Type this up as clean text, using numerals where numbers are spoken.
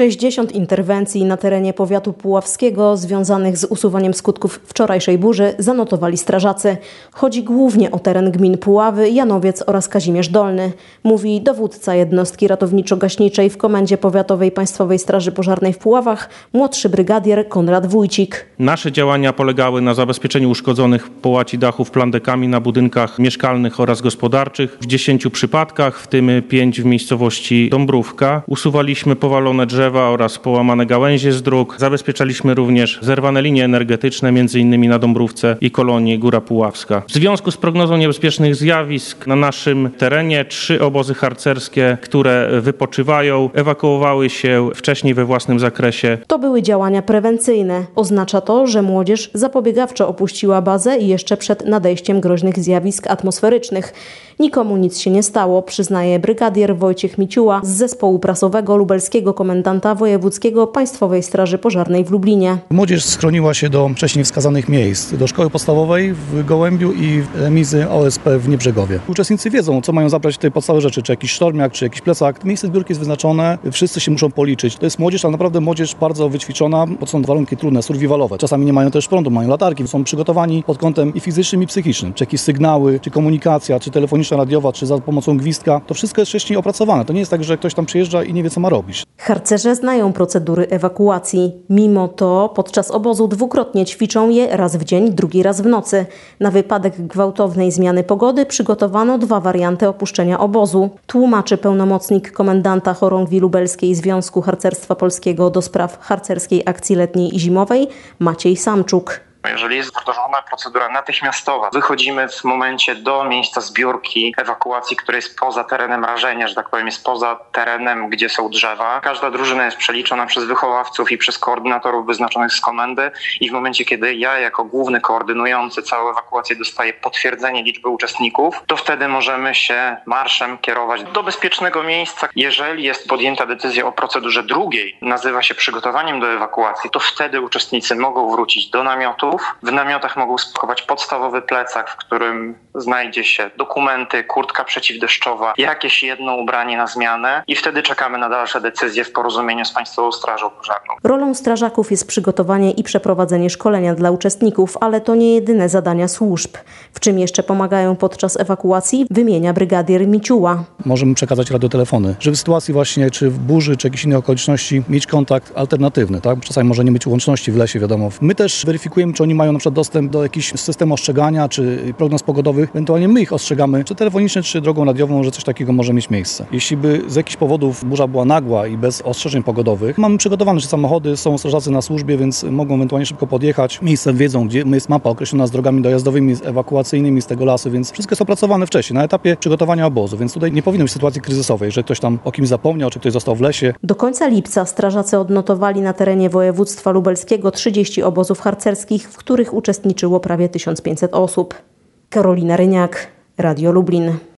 60 interwencji na terenie powiatu puławskiego związanych z usuwaniem skutków wczorajszej burzy zanotowali strażacy. Chodzi głównie o teren gmin Puławy, Janowiec oraz Kazimierz Dolny, mówi dowódca jednostki ratowniczo-gaśniczej w Komendzie Powiatowej Państwowej Straży Pożarnej w Puławach, młodszy brygadier Konrad Wójcik. Nasze działania polegały na zabezpieczeniu uszkodzonych połaci dachów plandekami na budynkach mieszkalnych oraz gospodarczych w 10 przypadkach, w tym 5 w miejscowości Dąbrówka. Usuwaliśmy powalone drzewa oraz połamane gałęzie z dróg. Zabezpieczaliśmy również zerwane linie energetyczne, m.in. na Dąbrówce i kolonii Góra Puławska. W związku z prognozą niebezpiecznych zjawisk na naszym terenie 3 obozy harcerskie, które wypoczywają, ewakuowały się wcześniej we własnym zakresie. To były działania prewencyjne. Oznacza to, że młodzież zapobiegawczo opuściła bazę i jeszcze przed nadejściem groźnych zjawisk atmosferycznych. Nikomu nic się nie stało, przyznaje brygadier Wojciech Miciuła z zespołu prasowego lubelskiego komendanta wojewódzkiego Państwowej Straży Pożarnej w Lublinie. Młodzież schroniła się do wcześniej wskazanych miejsc, do szkoły podstawowej w Gołębiu i remizy OSP w Niebrzegowie. Uczestnicy wiedzą, co mają zabrać tutaj podstawowe rzeczy, czy jakiś sztormiak, czy jakiś plecak. Miejsce zbiórki jest wyznaczone, wszyscy się muszą policzyć. To jest młodzież, ale naprawdę młodzież bardzo wyćwiczona, bo są warunki trudne, survivalowe. Czasami nie mają też prądu, mają latarki, są przygotowani pod kątem i fizycznym, i psychicznym. Czy jakieś sygnały, czy komunikacja, czy telefoniczna, radiowa, czy za pomocą gwizdka. To wszystko jest wcześniej opracowane. To nie jest tak, że ktoś tam przyjeżdża i nie wie, co ma robić. Harcerze znają procedury ewakuacji. Mimo to podczas obozu dwukrotnie ćwiczą je, raz w dzień, drugi raz w nocy. Na wypadek gwałtownej zmiany pogody przygotowano 2 warianty opuszczenia obozu. Tłumaczy pełnomocnik komendanta chorągwi lubelskiej Związku Harcerstwa Polskiego do spraw harcerskiej akcji letniej i zimowej Maciej Samczuk. Jeżeli jest wdrożona procedura natychmiastowa, wychodzimy w momencie do miejsca zbiórki, ewakuacji, które jest poza terenem rażenia, że tak powiem, jest poza terenem, gdzie są drzewa. Każda drużyna jest przeliczona przez wychowawców i przez koordynatorów wyznaczonych z komendy i w momencie, kiedy ja jako główny koordynujący całą ewakuację dostaję potwierdzenie liczby uczestników, to wtedy możemy się marszem kierować do bezpiecznego miejsca. Jeżeli jest podjęta decyzja o procedurze drugiej, nazywa się przygotowaniem do ewakuacji, to wtedy uczestnicy mogą wrócić do namiotu. W namiotach mogą spakować podstawowy plecak, w którym znajdzie się dokumenty, kurtka przeciwdeszczowa, jakieś jedno ubranie na zmianę i wtedy czekamy na dalsze decyzje w porozumieniu z Państwową Strażą Pożarną. Rolą strażaków jest przygotowanie i przeprowadzenie szkolenia dla uczestników, ale to nie jedyne zadania służb. W czym jeszcze pomagają podczas ewakuacji, wymienia brygadier Miciuła. Możemy przekazać radiotelefony, żeby w sytuacji właśnie, czy w burzy, czy jakichś innych okoliczności mieć kontakt alternatywny, tak? Czasami może nie być łączności w lesie, wiadomo. My też weryfikujemy, czy oni mają na przykład dostęp do jakichś systemów ostrzegania, czy prognoz pogodowych. Ewentualnie my ich ostrzegamy, czy telefonicznie, czy drogą radiową, że coś takiego może mieć miejsce. Jeśli by z jakichś powodów burza była nagła i bez ostrzeżeń pogodowych, mamy przygotowane, że samochody, są strażacy na służbie, więc mogą ewentualnie szybko podjechać. Miejsce wiedzą, gdzie jest mapa określona z drogami dojazdowymi, ewakuacyjnymi z tego lasu, więc wszystko jest opracowane wcześniej, na etapie przygotowania obozu, więc tutaj nie powinno być sytuacji kryzysowej, że ktoś tam o kimś zapomniał, czy ktoś został w lesie. Do końca lipca strażacy odnotowali na terenie województwa lubelskiego 30 obozów harcerskich, w których uczestniczyło prawie 1500 osób. Karolina Ryniak, Radio Lublin.